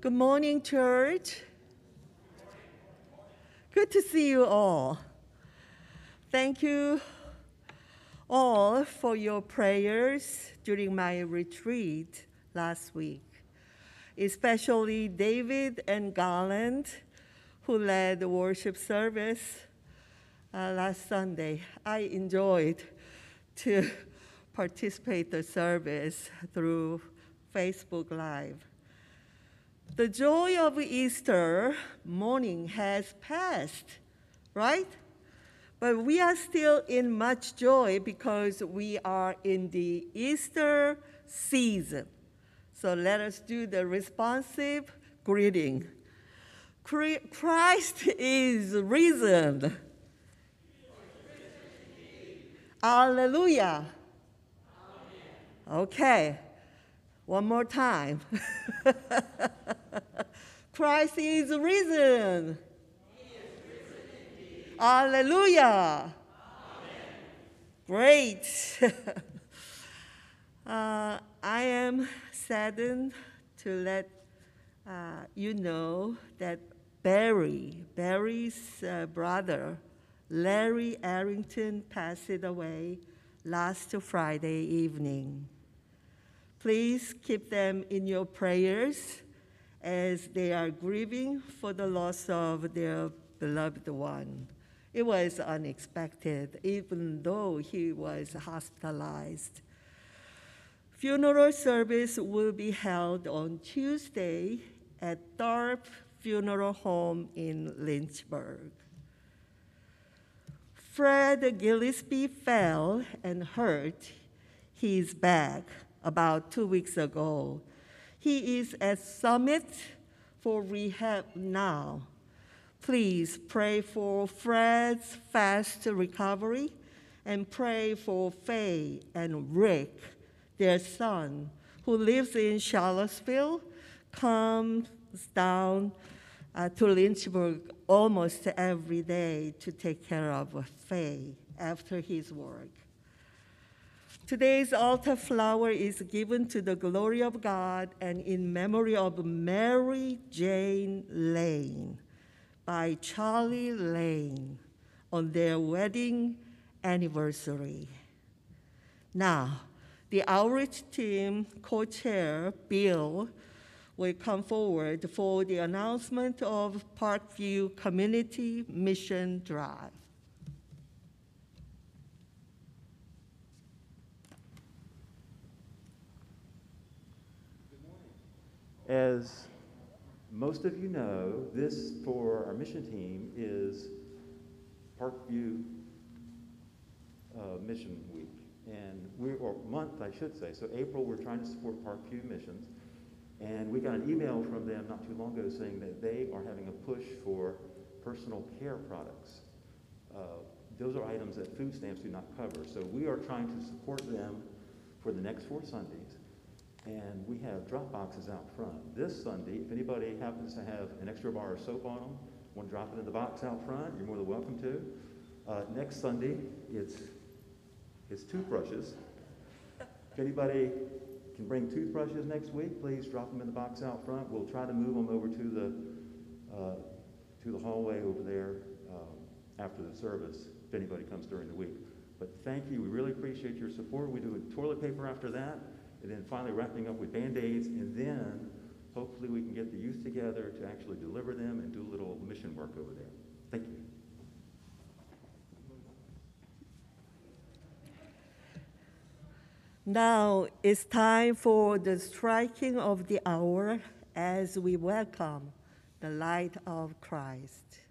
Good morning, church. Good to see you all. Thank you all for your prayers during my retreat last week, especially David and Garland, who led the worship service last Sunday. I enjoyed to participate in the service through Facebook Live. The joy of Easter morning has passed, right? But we are still in much joy because we are in the Easter season. So let us do the responsive greeting. Christ is risen. Hallelujah. Okay, one more time. Christ is risen. Hallelujah. Amen. Great. I am saddened to let you know that Barry's brother, Larry Arrington, passed away last Friday evening. Please keep them in your prayers as they are grieving for the loss of their beloved one. It was unexpected, even though he was hospitalized. Funeral service will be held on Tuesday at Tharp Funeral Home in Lynchburg. Fred Gillespie fell and hurt his back about 2 weeks ago. He is at Summit for rehab now. Please pray for Fred's fast recovery and pray for Faye and Rick, their son, who lives in Charlottesville, comes down to Lynchburg almost every day to take care of Faye after his work. Today's altar flower is given to the glory of God and in memory of Mary Jane Lane by Charlie Lane on their wedding anniversary. Now, the outreach team co-chair, Bill, will come forward for the announcement of Parkview Community Mission Drive. As most of you know, this for our mission team is Parkview Mission Week, and or month, I should say. So April, we're trying to support Parkview Missions, and we got an email from them not too long ago saying that they are having a push for personal care products. Those are items that food stamps do not cover. So we are trying to support them for the next 4 Sundays. And we have drop boxes out front. This Sunday, if anybody happens to have an extra bar of soap on them, want to drop it in the box out front, you're more than welcome to. Next Sunday, it's toothbrushes. If anybody can bring toothbrushes next week, please drop them in the box out front. We'll try to move them over to the hallway over there after the service, if anybody comes during the week. But thank you, we really appreciate your support. We do toilet paper after that. And then finally wrapping up with Band-Aids, and then hopefully we can get the youth together to actually deliver them and do a little mission work over there. Thank you. Now it's time for the striking of the hour as we welcome the light of Christ.